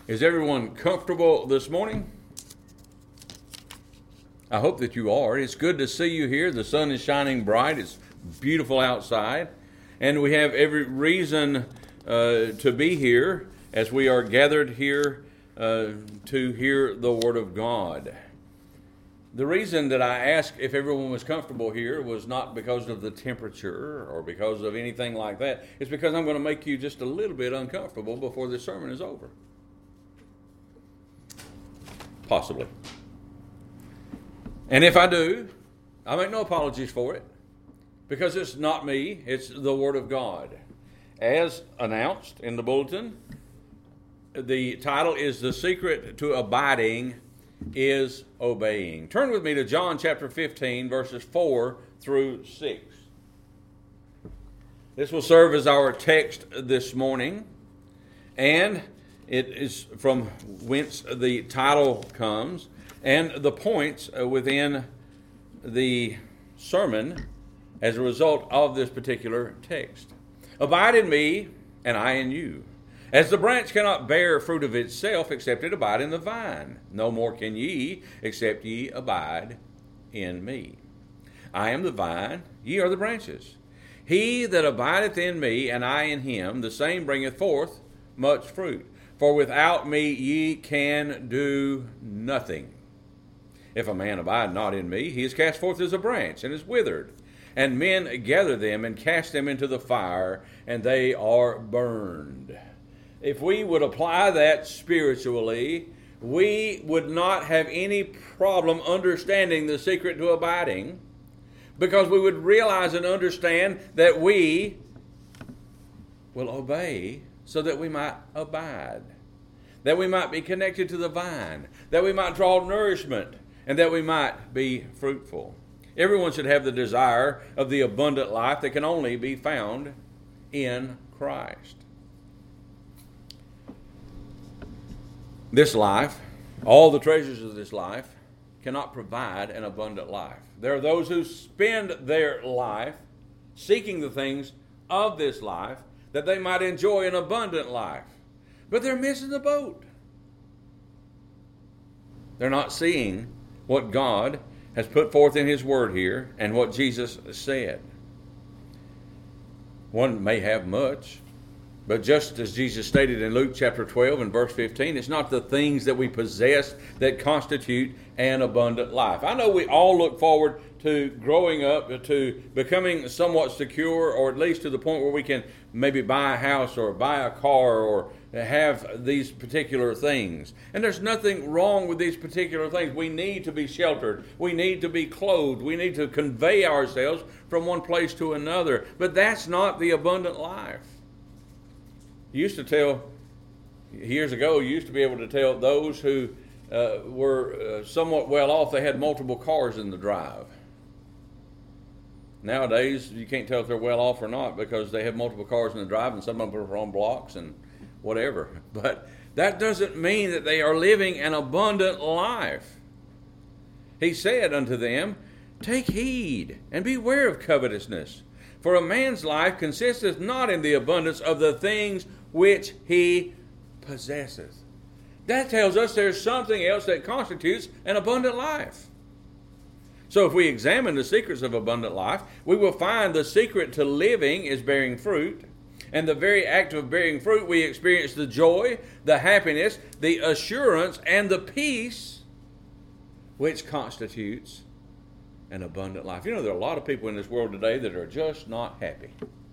Is everyone comfortable this morning? I hope that you are. It's good to see you here. The sun is shining bright. It's beautiful outside. And we have every reason to be here as we are gathered here to hear the Word of God. The reason that I asked if everyone was comfortable here was not because of the temperature or because of anything like that. It's because I'm going to make you just a little bit uncomfortable before this sermon is over. Possibly. And if I do, I make no apologies for it, because it's not me, it's the Word of God. As announced in the bulletin, the title is The Secret to Abiding is Obeying. Turn with me to John chapter 15, verses 4 through 6. This will serve as our text this morning, and it is from whence the title comes and the points within the sermon as a result of this particular text. Abide in me, and I in you. As the branch cannot bear fruit of itself except it abide in the vine, no more can ye except ye abide in me. I am the vine, ye are the branches. He that abideth in me, and I in him, the same bringeth forth much fruit. For without me ye can do nothing. If a man abide not in me, he is cast forth as a branch, and is withered. And men gather them, and cast them into the fire, and they are burned. If we would apply that spiritually, we would not have any problem understanding the secret to abiding, because we would realize and understand that we will obey so that we might abide, that we might be connected to the vine, that we might draw nourishment, and that we might be fruitful. Everyone should have the desire of the abundant life that can only be found in Christ. This life, all the treasures of this life, cannot provide an abundant life. There are those who spend their life seeking the things of this life that they might enjoy an abundant life. But they're missing the boat. They're not seeing what God has put forth in His Word here and what Jesus said. One may have much, but just as Jesus stated in Luke chapter 12 and verse 15, it's not the things that we possess that constitute an abundant life. I know we all look forward to growing up, to becoming somewhat secure, or at least to the point where we can maybe buy a house or buy a car or have these particular things. And there's nothing wrong with these particular things. We need to be sheltered. We need to be clothed. We need to convey ourselves from one place to another. But that's not the abundant life. You used to tell, years ago, you used to be able to tell those who were somewhat well off, they had multiple cars in the drive. Nowadays, you can't tell if they're well off or not because they have multiple cars in the drive, and some of them are on blocks and whatever. But that doesn't mean that they are living an abundant life. He said unto them, take heed and beware of covetousness. For a man's life consisteth not in the abundance of the things which he possesseth. That tells us there's something else that constitutes an abundant life. So if we examine the secrets of abundant life, we will find the secret to living is bearing fruit. And the very act of bearing fruit, we experience the joy, the happiness, the assurance, and the peace which constitutes an abundant life. You know, there are a lot of people in this world today that are just not happy.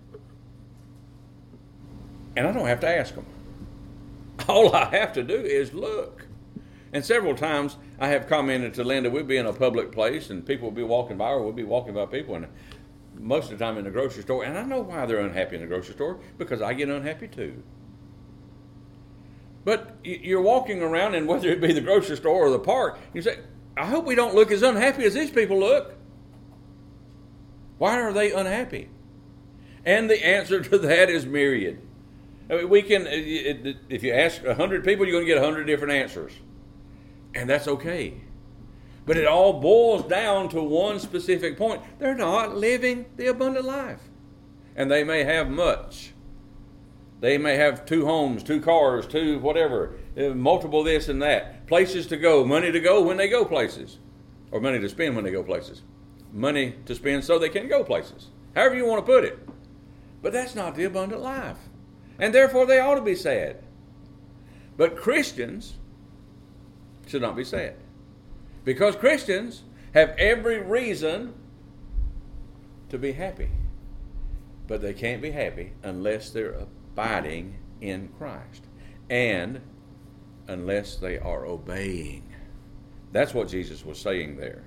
And I don't have to ask them. All I have to do is look. And several times I have commented to Linda, we'll be in a public place and people will be walking by, or we'll be walking by people, and most of the time in the grocery store. And I know why they're unhappy in the grocery store, because I get unhappy too. But you're walking around, and whether it be the grocery store or the park, you say, I hope we don't look as unhappy as these people look. Why are they unhappy? And the answer to that is myriad. I mean, we can, if you ask 100 people, you're going to get 100 different answers. And that's okay. But it all boils down to one specific point. They're not living the abundant life. And they may have much, They may have 2 homes, 2 cars, 2 whatever, multiple this and that. Places to go, money to go when they go places. Or money to spend when they go places. Money to spend so they can go places. However you want to put it. But that's not the abundant life. And therefore they ought to be sad. But Christians should not be sad. Because Christians have every reason to be happy. But they can't be happy unless they're abiding in Christ. And unless they are obeying. That's what Jesus was saying there.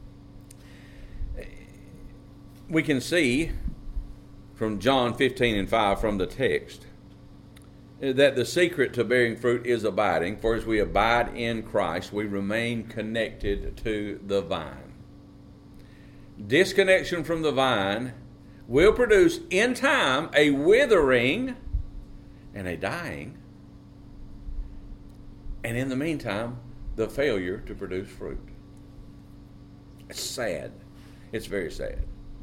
We can see from John 15:5 from the text that the secret to bearing fruit is abiding. For as we abide in Christ, we remain connected to the vine. Disconnection from the vine will produce in time a withering and a dying. And in the meantime, the failure to produce fruit. It's sad. It's very sad.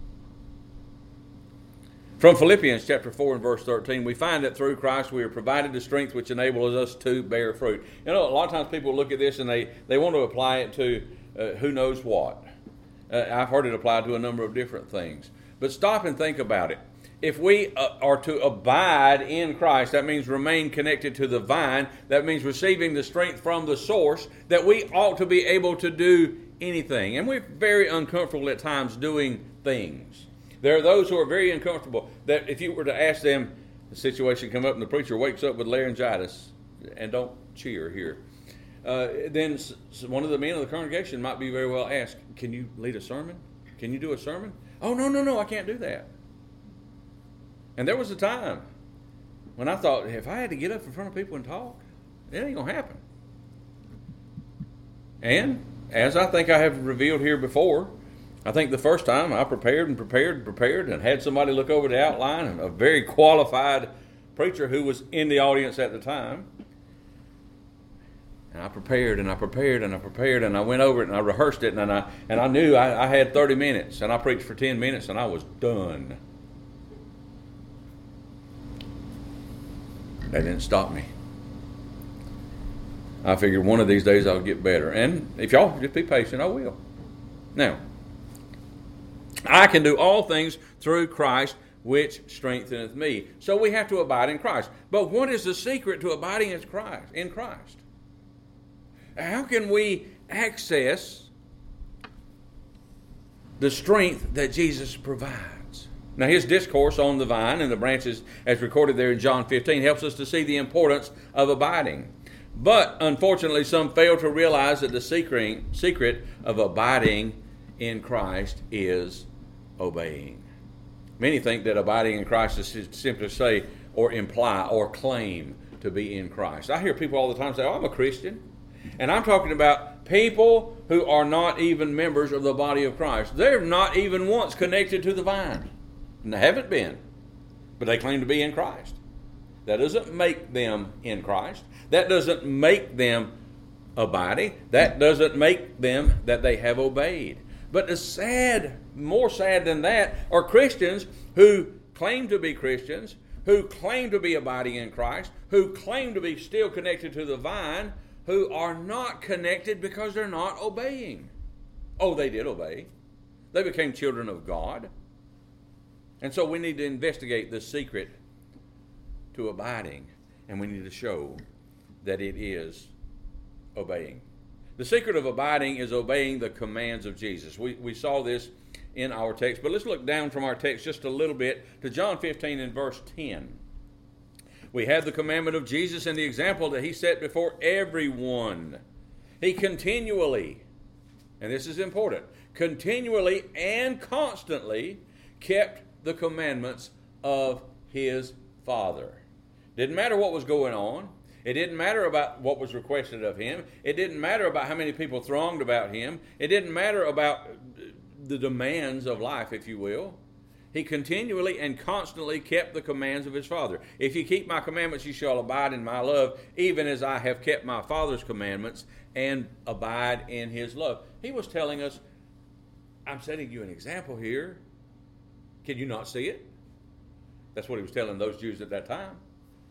From Philippians chapter 4 and verse 13, we find that through Christ we are provided the strength which enables us to bear fruit. You know, a lot of times people look at this and they want to apply it to who knows what. I've heard it applied to a number of different things. But stop and think about it. If we are to abide in Christ, that means remain connected to the vine. That means receiving the strength from the source, that we ought to be able to do anything. And we're very uncomfortable at times doing things. There are those who are very uncomfortable that if you were to ask them, the situation come up and the preacher wakes up with laryngitis, and don't cheer here, then one of the men of the congregation might be very well asked, can you lead a sermon? Can you do a sermon? Oh, no, I can't do that. And there was a time when I thought, if I had to get up in front of people and talk, it ain't going to happen. And as I think I have revealed here before, I think the first time I prepared and had somebody look over the outline, and a very qualified preacher who was in the audience at the time. And I prepared and I went over it and I rehearsed it and I knew I had 30 minutes and I preached for 10 minutes and I was done. That didn't stop me. I figured one of these days I'll get better. And if y'all just be patient, I will. Now, I can do all things through Christ which strengtheneth me. So we have to abide in Christ. But what is the secret to abiding in Christ? How can we access the strength that Jesus provides? Now, his discourse on the vine and the branches, as recorded there in John 15, helps us to see the importance of abiding. But, unfortunately, some fail to realize that the secret of abiding in Christ is obeying. Many think that abiding in Christ is to simply say or imply or claim to be in Christ. I hear people all the time say, oh, I'm a Christian. And I'm talking about people who are not even members of the body of Christ. They're not even once connected to the vine. And they haven't been. But they claim to be in Christ. That doesn't make them in Christ. That doesn't make them abiding. That doesn't make them that they have obeyed. But more sad than that, are Christians who claim to be Christians, who claim to be abiding in Christ, who claim to be still connected to the vine, who are not connected because they're not obeying. Oh, they did obey. They became children of God. And so we need to investigate the secret to abiding, and we need to show that it is obeying. The secret of abiding is obeying the commands of Jesus. We saw this in our text, but let's look down from our text just a little bit to John 15 and verse 10. We have the commandment of Jesus and the example that he set before everyone. He continually, and this is important, continually and constantly kept the commandments of his Father. Didn't matter what was going on. It didn't matter about what was requested of him. It didn't matter about how many people thronged about him. It didn't matter about the demands of life, if you will. He continually and constantly kept the commands of his Father. If you keep my commandments, you shall abide in my love, even as I have kept my Father's commandments and abide in his love. He was telling us, I'm setting you an example here. Can you not see it? That's what he was telling those Jews at that time.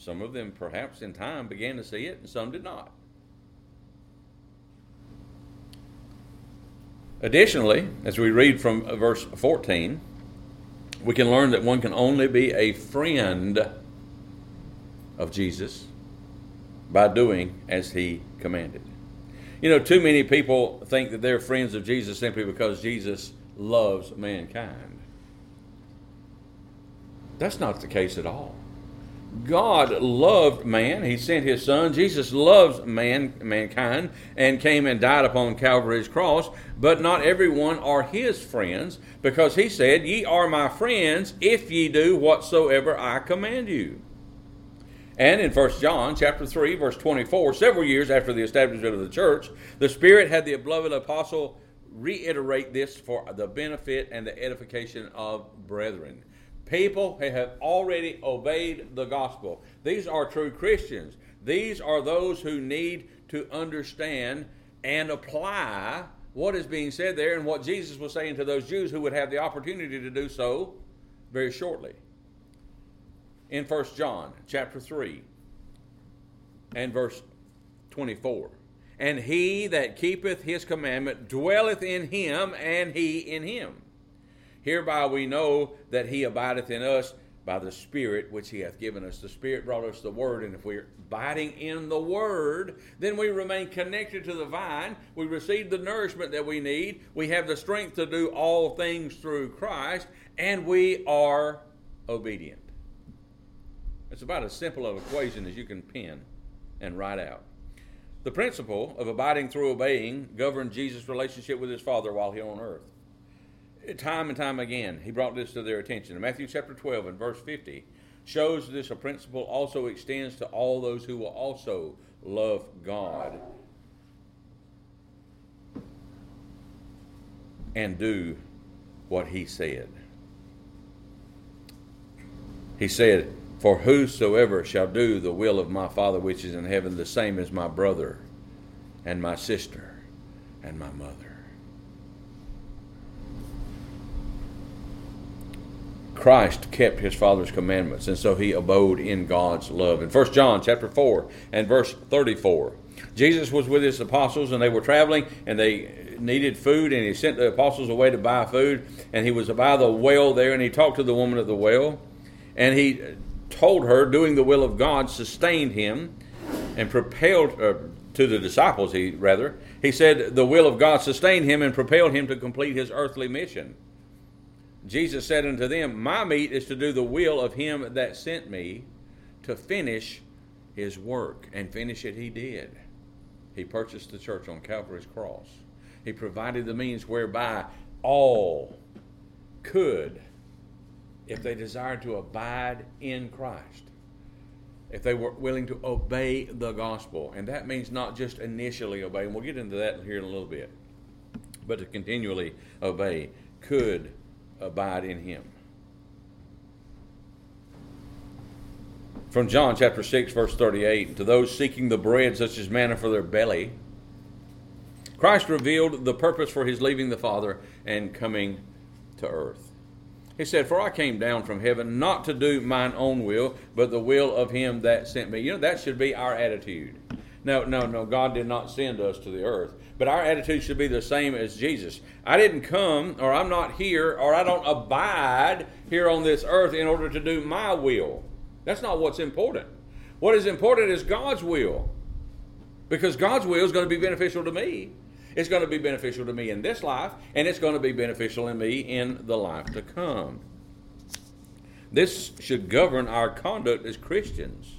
Some of them, perhaps in time, began to see it, and some did not. Additionally, as we read from verse 14, we can learn that one can only be a friend of Jesus by doing as he commanded. You know, too many people think that they're friends of Jesus simply because Jesus loves mankind. That's not the case at all. God loved man. He sent his son. Jesus loves mankind and came and died upon Calvary's cross. But not everyone are his friends, because he said, "Ye are my friends if ye do whatsoever I command you." And in 1 John chapter 3, verse 24, several years after the establishment of the church, the Spirit had the beloved apostle reiterate this for the benefit and the edification of brethren. People who have already obeyed the gospel. These are true Christians. These are those who need to understand and apply what is being said there and what Jesus was saying to those Jews who would have the opportunity to do so very shortly. In 1 John chapter 3 and verse 24. And he that keepeth his commandment dwelleth in him, and he in him. Hereby we know that he abideth in us by the Spirit which he hath given us. The Spirit brought us the Word, and if we're abiding in the Word, then we remain connected to the vine. We receive the nourishment that we need. We have the strength to do all things through Christ, and we are obedient. It's about as simple an equation as you can pen and write out. The principle of abiding through obeying governed Jesus' relationship with his Father while he on earth. Time and time again, he brought this to their attention. Matthew chapter 12 and verse 50 shows this a principle also extends to all those who will also love God and do what he said. He said, "For whosoever shall do the will of my Father which is in heaven, the same is my brother and my sister and my mother." Christ kept his Father's commandments, and so he abode in God's love. In 1 John chapter 4 and verse 34, Jesus was with his apostles, and they were traveling, and they needed food, and he sent the apostles away to buy food, and he was by the well there, and he talked to the woman at the well, and he told her doing the will of God sustained him and propelled to the disciples, he said the will of God sustained him and propelled him to complete his earthly mission. Jesus said unto them, "My meat is to do the will of him that sent me, to finish his work." And finish it he did. He purchased the church on Calvary's cross. He provided the means whereby all could, if they desired to abide in Christ, if they were willing to obey the gospel. And that means not just initially obey, and we'll get into that here in a little bit, but to continually obey, could abide in him. From John chapter 6 verse 38, to those seeking the bread such as manna for their belly, Christ revealed the purpose for his leaving the Father and coming to earth. He said, "For I came down from heaven not to do mine own will, but the will of him that sent me." You know, that should be our attitude. No, God did not send us to the earth. But our attitude should be the same as Jesus. I didn't come, or I'm not here, or I don't abide here on this earth in order to do my will. That's not what's important. What is important is God's will. Because God's will is going to be beneficial to me. It's going to be beneficial to me in this life, and it's going to be beneficial to me in the life to come. This should govern our conduct as Christians.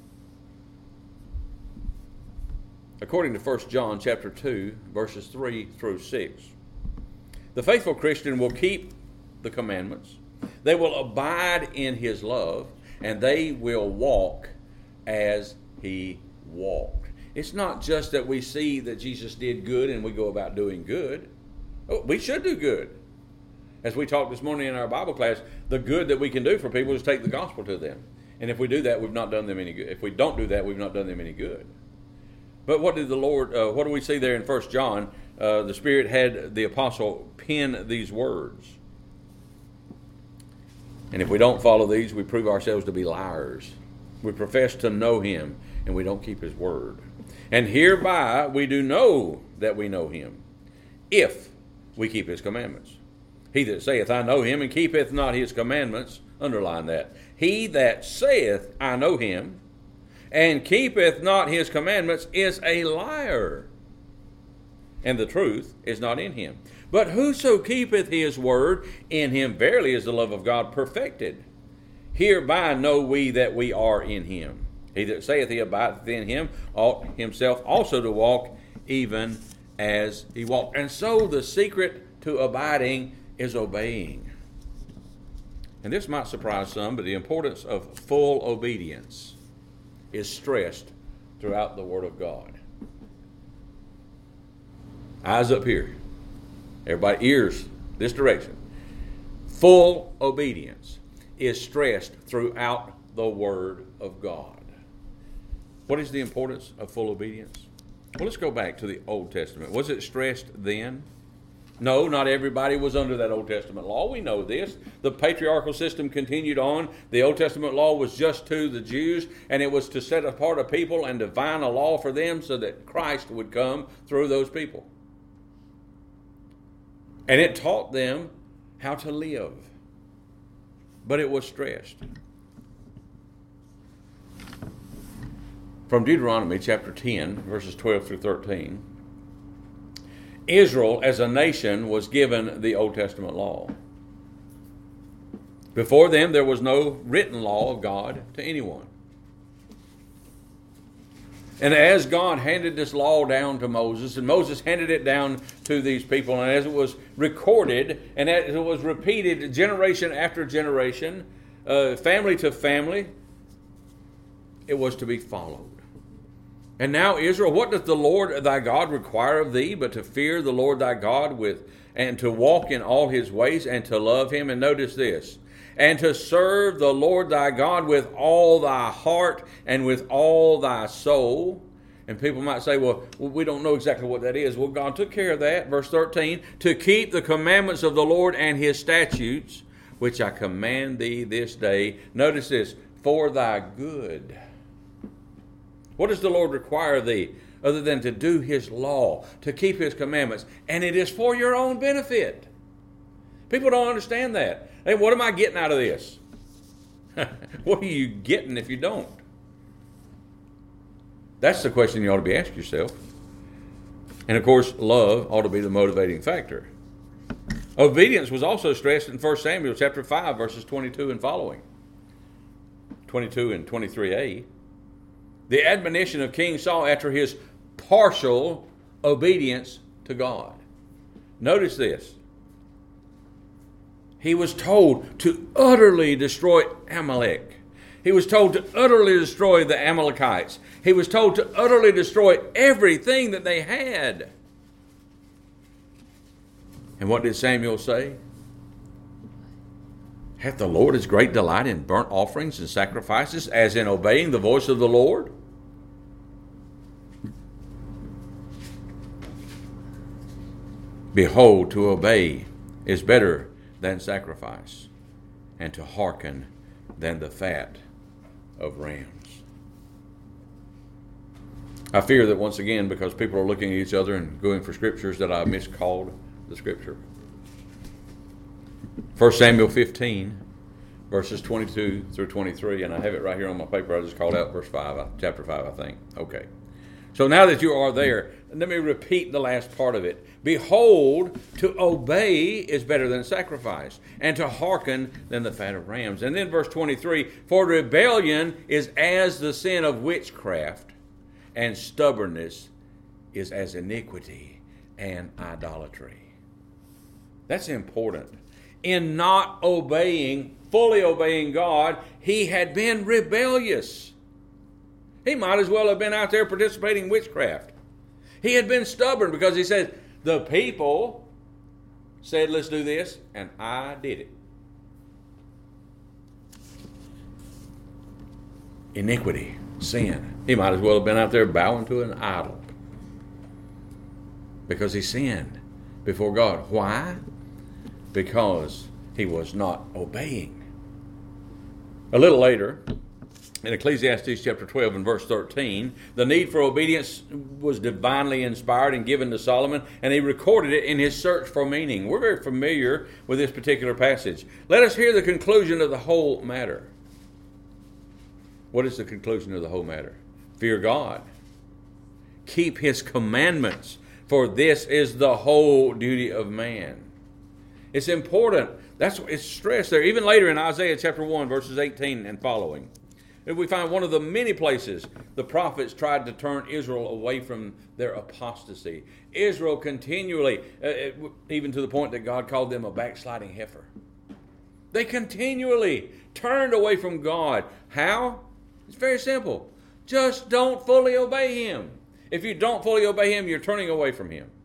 According to 1 John chapter 2, verses 3 through 6. The faithful Christian will keep the commandments. They will abide in his love, and they will walk as he walked. It's not just that we see that Jesus did good and we go about doing good. Oh, we should do good. As we talked this morning in our Bible class, the good that we can do for people is take the gospel to them. And if we do that, we've not done them any good. If we don't do that, we've not done them any good. But what did the Lord, what do we see there in 1 John? The Spirit had the apostle pen these words. And if we don't follow these, we prove ourselves to be liars. We profess to know him, and we don't keep his word. And hereby we do know that we know him, if we keep his commandments. He that saith, I know him, and keepeth not his commandments, underline that. He that saith, I know him, and keepeth not his commandments, is a liar, and the truth is not in him. But whoso keepeth his word, in him verily is the love of God perfected. Hereby know we that we are in him. He that saith he abideth in him ought himself also to walk even as he walked. And so the secret to abiding is obeying. And this might surprise some, but the importance of full obedience is stressed throughout the Word of God. Eyes up here. Everybody, ears this direction. Full obedience is stressed throughout the Word of God. What is the importance of full obedience? Well, let's go back to the Old Testament. Was it stressed then? No, not everybody was under that Old Testament law. We know this. The patriarchal system continued on. The Old Testament law was just to the Jews, and it was to set apart a people and define a law for them so that Christ would come through those people. And it taught them how to live. But it was stressed. From Deuteronomy chapter 10, verses 12 through 13, Israel as a nation was given the Old Testament law. Before them, there was no written law of God to anyone. And as God handed this law down to Moses, and Moses handed it down to these people, and as it was recorded, and as it was repeated generation after generation, family to family, it was to be followed. And now, Israel, what doth the Lord thy God require of thee, but to fear the Lord thy God and to walk in all his ways, and to love him? And notice this, and to serve the Lord thy God with all thy heart and with all thy soul. And people might say, well, we don't know exactly what that is. Well, God took care of that. Verse 13, to keep the commandments of the Lord and his statutes, which I command thee this day. Notice this, for thy good. What does the Lord require of thee other than to do his law, to keep his commandments? And it is for your own benefit. People don't understand that. Hey, what am I getting out of this? What are you getting if you don't? That's the question you ought to be asking yourself. And of course, love ought to be the motivating factor. Obedience was also stressed in 1 Samuel chapter 5, verses 22 and following. 22 and 23a. The admonition of King Saul after his partial obedience to God. Notice this. He was told to utterly destroy Amalek. He was told to utterly destroy the Amalekites. He was told to utterly destroy everything that they had. And what did Samuel say? Hath the Lord his great delight in burnt offerings and sacrifices, as in obeying the voice of the Lord? Behold, to obey is better than sacrifice, and to hearken than the fat of rams. I fear that once again, because people are looking at each other and going for scriptures, that I miscalled the scripture. 1 Samuel 15, verses 22 through 23, and I have it right here on my paper. I just called out verse 5, chapter 5, I think. Okay. So now that you are there, let me repeat the last part of it. Behold, to obey is better than sacrifice, and to hearken than the fat of rams. And then verse 23, for rebellion is as the sin of witchcraft, and stubbornness is as iniquity and idolatry. That's important. In not obeying, fully obeying God, he had been rebellious. He might as well have been out there participating in witchcraft. He had been stubborn because he said, the people said, let's do this, and I did it. Iniquity, sin. He might as well have been out there bowing to an idol because he sinned before God. Why? Because he was not obeying. A little later, in Ecclesiastes chapter 12 and verse 13, the need for obedience was divinely inspired and given to Solomon, and he recorded it in his search for meaning. We're very familiar with this particular passage. Let us hear the conclusion of the whole matter. What is the conclusion of the whole matter? Fear God. Keep his commandments, for this is the whole duty of man. It's important. That's what it's stressed there. Even later in Isaiah chapter 1, verses 18 and following, we find one of the many places the prophets tried to turn Israel away from their apostasy. Israel continually, even to the point that God called them a backsliding heifer. They continually turned away from God. How? It's very simple. Just don't fully obey him. If you don't fully obey him, you're turning away from him.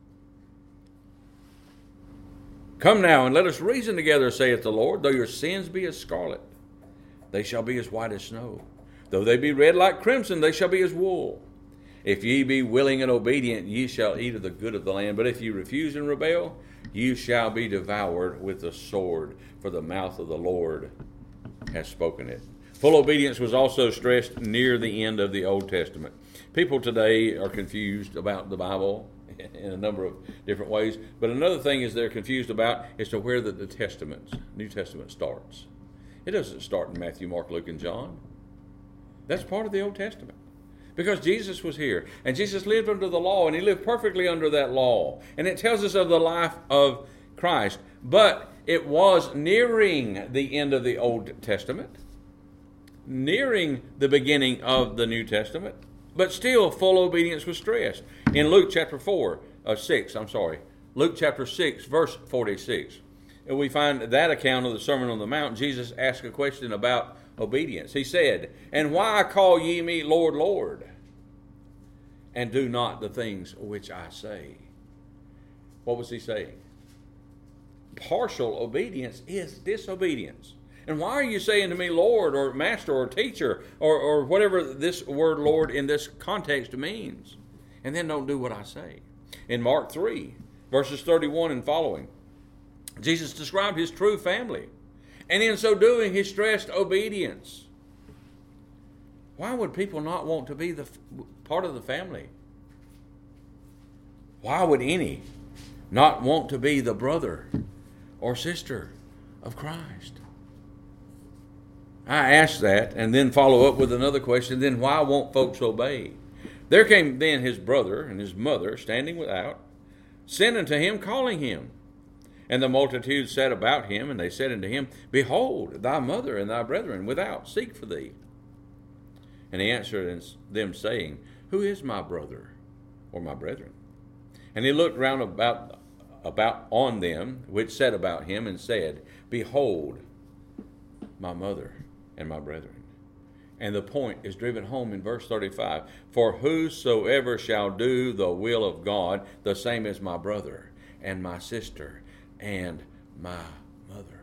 Come now and let us reason together, saith the Lord. Though your sins be as scarlet, they shall be as white as snow. Though they be red like crimson, they shall be as wool. If ye be willing and obedient, ye shall eat of the good of the land. But if ye refuse and rebel, you shall be devoured with the sword, for the mouth of the Lord has spoken it. Full obedience was also stressed near the end of the Old Testament. People today are confused about the Bible in a number of different ways. But another thing is they're confused about as to where the New Testament starts. It doesn't start in Matthew, Mark, Luke, and John. That's part of the Old Testament. Because Jesus was here, and Jesus lived under the law, and he lived perfectly under that law. And it tells us of the life of Christ. But it was nearing the end of the Old Testament, nearing the beginning of the New Testament, but still full obedience was stressed. In Luke chapter 6, Luke chapter 6, verse 46, we find that account of the Sermon on the Mount. Jesus asked a question about obedience. He said, "And why call ye me Lord, Lord, and do not the things which I say?" What was he saying? Partial obedience is disobedience. And why are you saying to me Lord or Master or Teacher or whatever this word Lord in this context means, and then don't do what I say? In Mark 3, verses 31 and following, Jesus described his true family. And in so doing, he stressed obedience. Why would people not want to be the part of the family? Why would any not want to be the brother or sister of Christ? I asked that and then follow up with another question. Then why won't folks obey? There came then his brother and his mother standing without, sent unto him, calling him. And the multitude sat about him, and they said unto him, Behold, thy mother and thy brethren without seek for thee. And he answered them, saying, Who is my brother or my brethren? And he looked round about on them which sat about him, and said, Behold, my mother and my brethren. And the point is driven home in verse 35. For whosoever shall do the will of God, the same is my brother and my sister and my mother.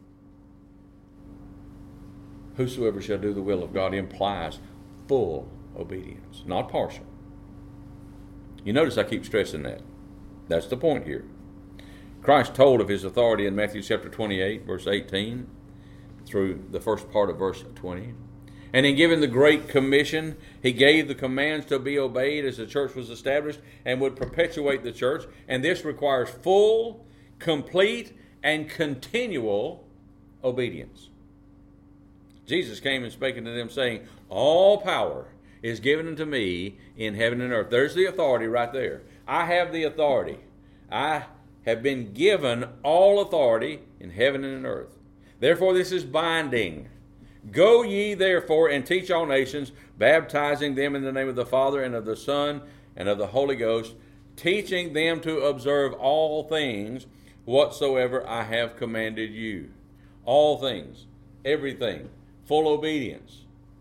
Whosoever shall do the will of God implies full obedience, not partial. You notice I keep stressing that. That's the point here. Christ told of his authority in Matthew chapter 28, verse 18, through the first part of verse 20. And in giving the Great Commission, he gave the commands to be obeyed as the church was established and would perpetuate the church. And this requires full, complete, and continual obedience. Jesus came and spake unto them, saying, All power is given unto me in heaven and earth. There's the authority right there. I have the authority. I have been given all authority in heaven and in earth. Therefore this is binding. Go ye therefore and teach all nations, baptizing them in the name of the Father and of the Son and of the Holy Ghost, teaching them to observe all things whatsoever I have commanded you. All things, everything, full obedience.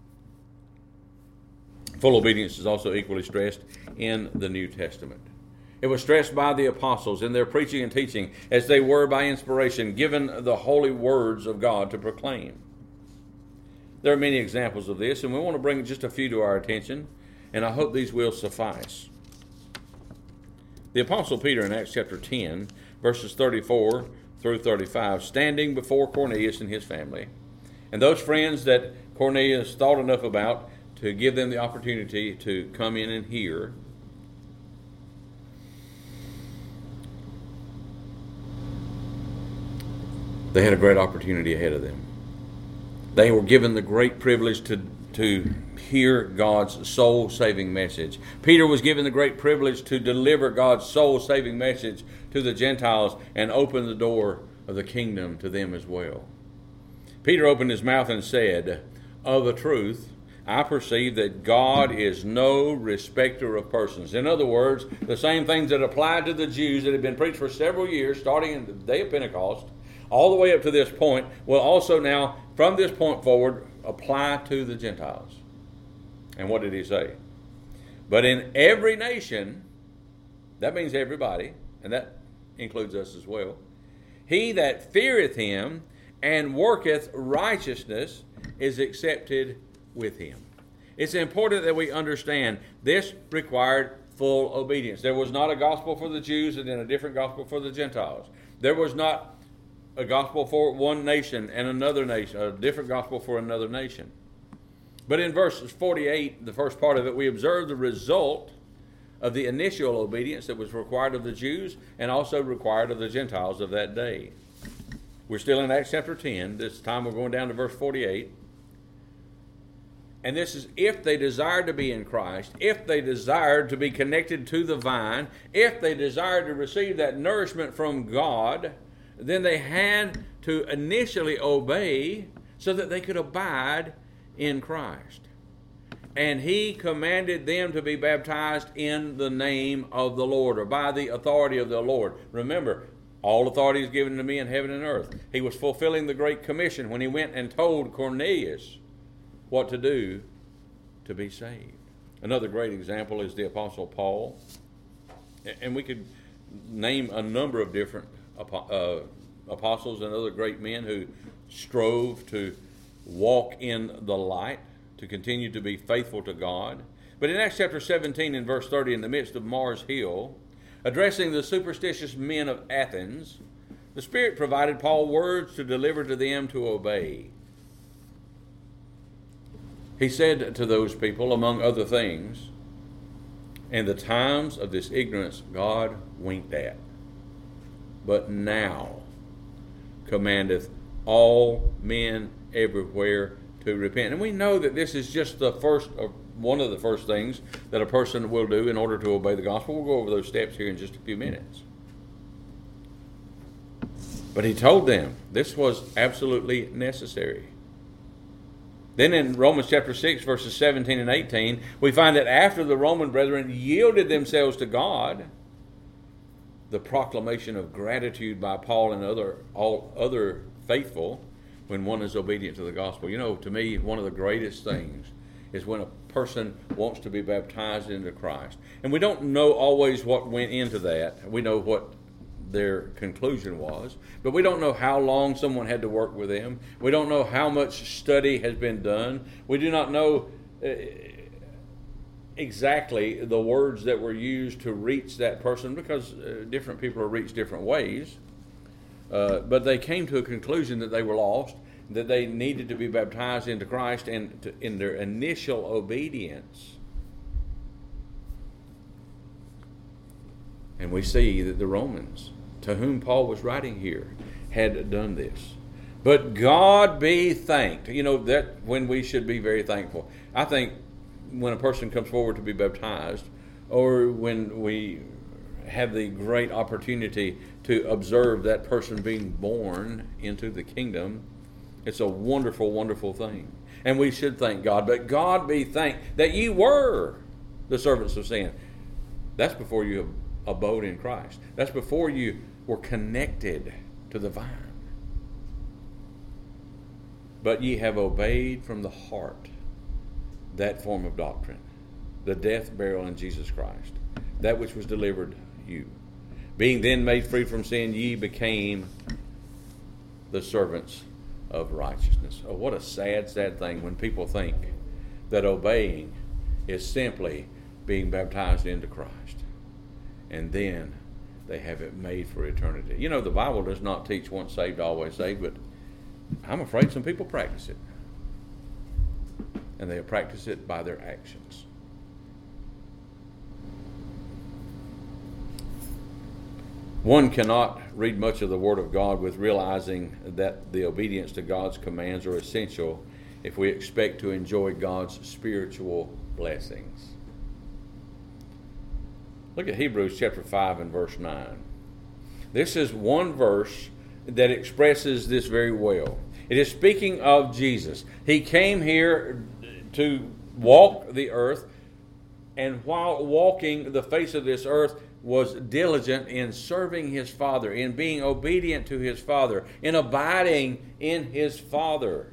Full obedience is also equally stressed in the New Testament. It was stressed by the apostles in their preaching and teaching as they were by inspiration given the holy words of God to proclaim. There are many examples of this, and we want to bring just a few to our attention, and I hope these will suffice. The Apostle Peter in Acts chapter 10, verses 34 through 35, standing before Cornelius and his family, and those friends that Cornelius thought enough about to give them the opportunity to come in and hear. They had a great opportunity ahead of them. They were given the great privilege to hear God's soul-saving message. Peter was given the great privilege to deliver God's soul-saving message to the Gentiles and open the door of the kingdom to them as well. Peter opened his mouth and said, "Of a truth, I perceive that God is no respecter of persons." In other words, the same things that applied to the Jews that had been preached for several years, starting in the day of Pentecost, all the way up to this point, will also now, from this point forward, apply to the Gentiles. And what did he say? "But in every nation," that means everybody, and that includes us as well, "he that feareth him and worketh righteousness is accepted with him." It's important that we understand this required full obedience. There was not a gospel for the Jews and then a different gospel for the Gentiles. There was not a gospel for one nation and another nation, a different gospel for another nation. But in verse 48, the first part of it, we observe the result of the initial obedience that was required of the Jews and also required of the Gentiles of that day. We're still in Acts chapter 10. This time we're going down to verse 48. And this is if they desired to be in Christ, if they desired to be connected to the vine, if they desired to receive that nourishment from God, then they had to initially obey so that they could abide in Christ. And he commanded them to be baptized in the name of the Lord, or by the authority of the Lord. Remember, all authority is given to me in heaven and earth. He was fulfilling the Great Commission when he went and told Cornelius what to do to be saved. Another great example is the Apostle Paul. And we could name a number of different apostles and other great men who strove to walk in the light, to continue to be faithful to God. But in Acts chapter 17 and verse 30, in the midst of Mars Hill, addressing the superstitious men of Athens, the Spirit provided Paul words to deliver to them to obey. He said to those people, among other things, "In the times of this ignorance God winked at, but now commandeth all men everywhere to repent." And we know that this is just the first, one of the first things that a person will do in order to obey the gospel. We'll go over those steps here in just a few minutes. But he told them this was absolutely necessary. Then in Romans chapter 6, verses 17 and 18, we find that after the Roman brethren yielded themselves to God, the proclamation of gratitude by Paul and all other faithful when one is obedient to the gospel. You know, to me, one of the greatest things is when a person wants to be baptized into Christ. And we don't know always what went into that. We know what their conclusion was, but we don't know how long someone had to work with them. We don't know how much study has been done. We do not know exactly the words that were used to reach that person, because different people are reached different ways. But they came to a conclusion that they were lost, that they needed to be baptized into Christ, and in their initial obedience. And we see that the Romans, to whom Paul was writing here, had done this. But God be thanked. You know, that when we should be very thankful. I think when a person comes forward to be baptized, or when we have the great opportunity to observe that person being born into the kingdom, it's a wonderful, wonderful thing. And we should thank God. But God be thanked that ye were the servants of sin. That's before you abode in Christ. That's before you were connected to the vine. But ye have obeyed from the heart that form of doctrine, the death, burial, in Jesus Christ, that which was delivered you. Being then made free from sin, ye became the servants of righteousness. Oh, what a sad, sad thing when people think that obeying is simply being baptized into Christ, and then they have it made for eternity. You know, the Bible does not teach once saved, always saved, but I'm afraid some people practice it. and they practice it by their actions. One cannot read much of the Word of God with realizing that the obedience to God's commands are essential if we expect to enjoy God's spiritual blessings. Look at Hebrews chapter 5 and verse 9. This is one verse that expresses this very well. It is speaking of Jesus. He came here to walk the earth, and while walking the face of this earth, was diligent in serving his Father, in being obedient to his Father, in abiding in his Father.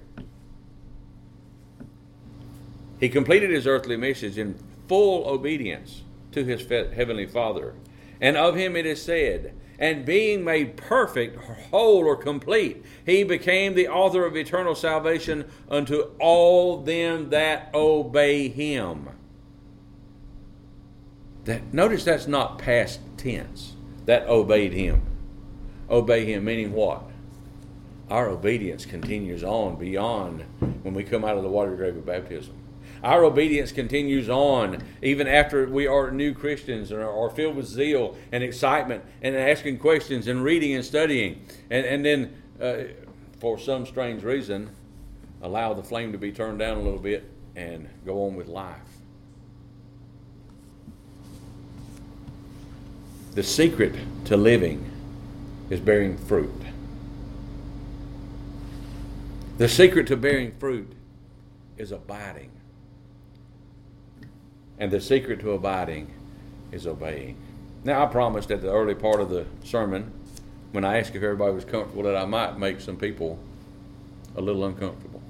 He completed his earthly message in full obedience to his heavenly Father. And of him it is said, and being made perfect, whole, or complete, he became the author of eternal salvation unto all them that obey him. Notice that's not past tense. That obeyed him. Obey him meaning what? Our obedience continues on beyond when we come out of the water grave of baptism. Our obedience continues on even after we are new Christians and are filled with zeal and excitement and asking questions and reading and studying. And then, for some strange reason, allow the flame to be turned down a little bit and go on with life. The secret to living is bearing fruit. The secret to bearing fruit is abiding. And the secret to abiding is obeying. Now, I promised at the early part of the sermon, when I asked if everybody was comfortable, that I might make some people a little uncomfortable.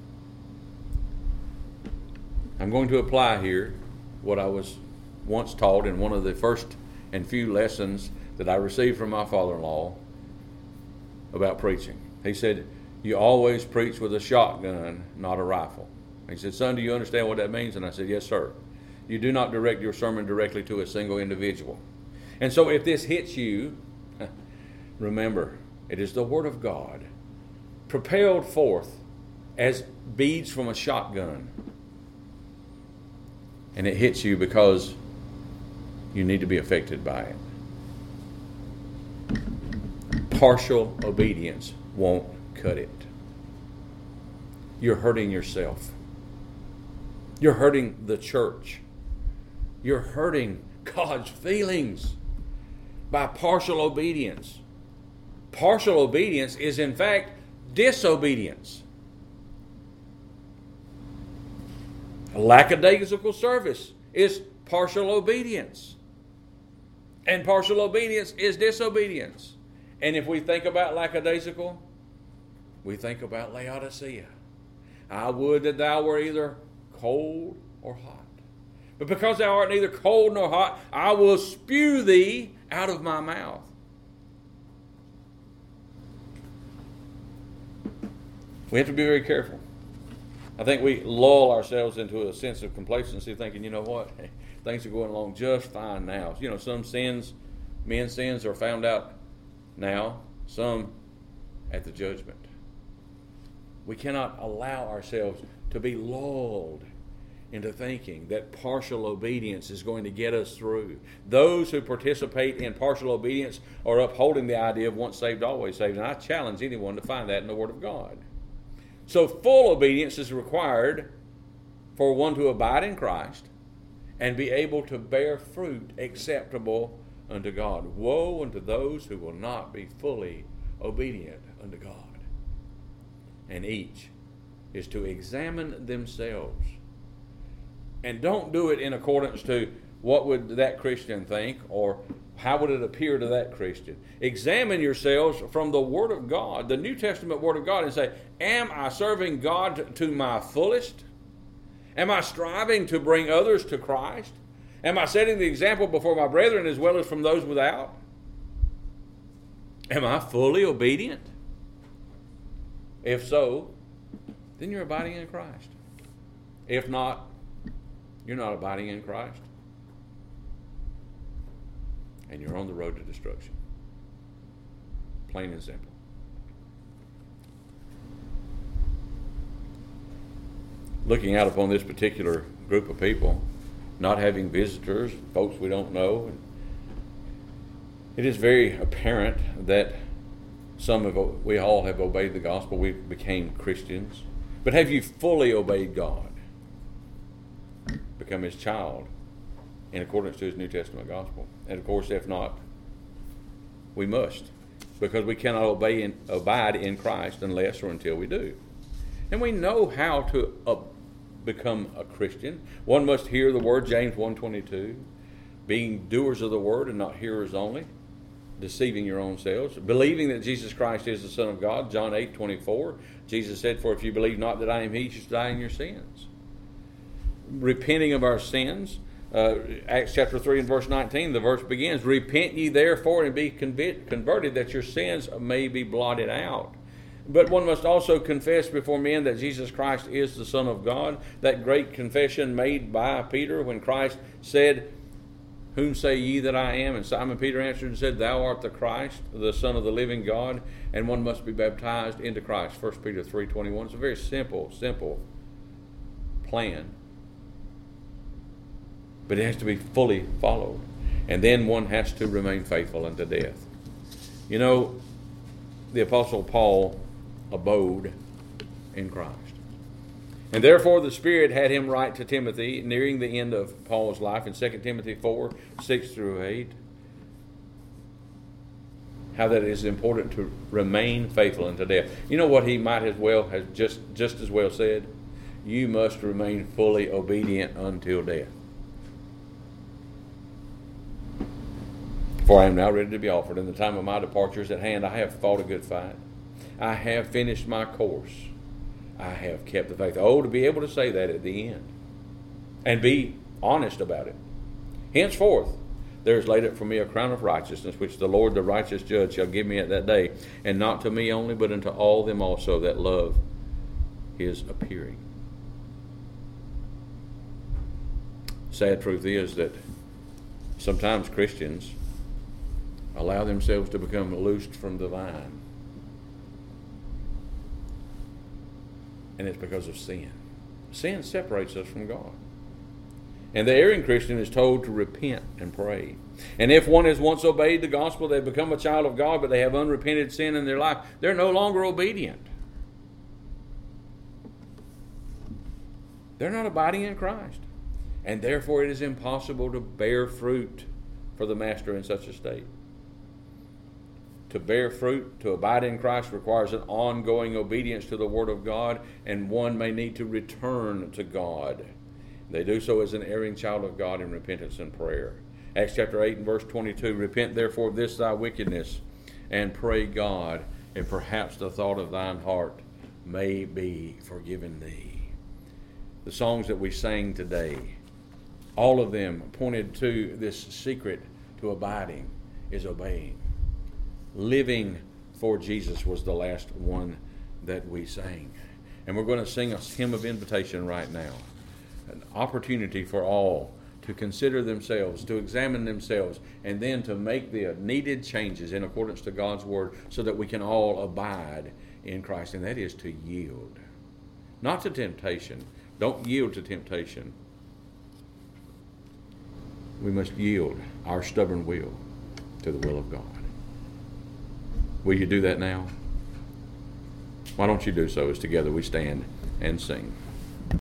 I'm going to apply here what I was once taught in one of the first and few lessons that I received from my father-in-law about preaching. He said, you always preach with a shotgun, not a rifle. He said, son, do you understand what that means? And I said, yes, sir. You do not direct your sermon directly to a single individual. And so if this hits you, remember, it is the Word of God propelled forth as beads from a shotgun. And it hits you because you need to be affected by it. Partial obedience won't cut it. You're hurting yourself. You're hurting the church. You're hurting God's feelings by partial obedience. Partial obedience is, in fact, disobedience. A lackadaisical service is partial obedience. And partial obedience is disobedience. And if we think about lackadaisical, we think about Laodicea. I would that thou were either cold or hot. But because thou art neither cold nor hot, I will spew thee out of my mouth. We have to be very careful. I think we lull ourselves into a sense of complacency, thinking, you know what, things are going along just fine now. You know, some sins, men's sins are found out now, some at the judgment. We cannot allow ourselves to be lulled into thinking that partial obedience is going to get us through. Those who participate in partial obedience are upholding the idea of once saved, always saved. And I challenge anyone to find that in the Word of God. So full obedience is required for one to abide in Christ and be able to bear fruit acceptable unto God. Woe unto those who will not be fully obedient unto God. And each is to examine themselves. And don't do it in accordance to what would that Christian think or how would it appear to that Christian. Examine yourselves from the Word of God, the New Testament Word of God, and say, am I serving God to my fullest? Am I striving to bring others to Christ? Am I setting the example before my brethren as well as from those without? Am I fully obedient? If so, then you're abiding in Christ. If not, you're not abiding in Christ. And you're on the road to destruction. Plain and simple. looking out upon this particular group of people, not having visitors, folks we don't know, it is very apparent that we all have obeyed the gospel. We became Christians. But have you fully obeyed God? Become His child in accordance to His New Testament gospel? And of course, if not, we must, because we cannot abide in Christ unless or until we do. And we know how to become a Christian. One must hear the word, James 1:22, being doers of the word and not hearers only, deceiving your own selves, believing that Jesus Christ is the Son of God, John 8:24. Jesus said, "For if you believe not that I am He, you should die in your sins." Repenting of our sins. Acts chapter 3 and verse 19, the verse begins, "Repent ye therefore and be converted, that your sins may be blotted out." But one must also confess before men that Jesus Christ is the Son of God. That great confession made by Peter when Christ said, "Whom say ye that I am?" And Simon Peter answered and said, "Thou art the Christ, the Son of the living God." And one must be baptized into Christ. 1 Peter 3:21. It's a very simple plan. But it has to be fully followed. And then one has to remain faithful unto death. You know, the Apostle Paul abode in Christ. And therefore the Spirit had him write to Timothy, nearing the end of Paul's life, in 2 Timothy 4:6-8, how that it is important to remain faithful unto death. You know what he might as well have just as well said? You must remain fully obedient until death. For I am now ready to be offered, and the time of my departure is at hand. I have fought a good fight. I have finished my course. I have kept the faith. Oh, to be able to say that at the end and be honest about it. Henceforth, there is laid up for me a crown of righteousness, which the Lord, the righteous judge, shall give me at that day, and not to me only, but unto all them also that love His appearing. Sad truth is that sometimes Christians allow themselves to become loosed from the vine. And it's because of sin. Sin separates us from God. And the erring Christian is told to repent and pray. And if one has once obeyed the gospel, they become a child of God, but they have unrepented sin in their life, they're no longer obedient. They're not abiding in Christ. And therefore it is impossible to bear fruit for the Master in such a state. To bear fruit, to abide in Christ, requires an ongoing obedience to the Word of God, and one may need to return to God. They do so as an erring child of God in repentance and prayer. Acts chapter 8 and verse 22, "Repent therefore of this thy wickedness, and pray God, and perhaps the thought of thine heart may be forgiven thee." The songs that we sang today, all of them pointed to this secret to abiding is obeying. Living for Jesus was the last one that we sang. And we're going to sing a hymn of invitation right now. An opportunity for all to consider themselves, to examine themselves, and then to make the needed changes in accordance to God's Word so that we can all abide in Christ. And that is to yield. Not to temptation. Don't yield to temptation. We must yield our stubborn will to the will of God. Will you do that now? Why don't you do so as together we stand and sing?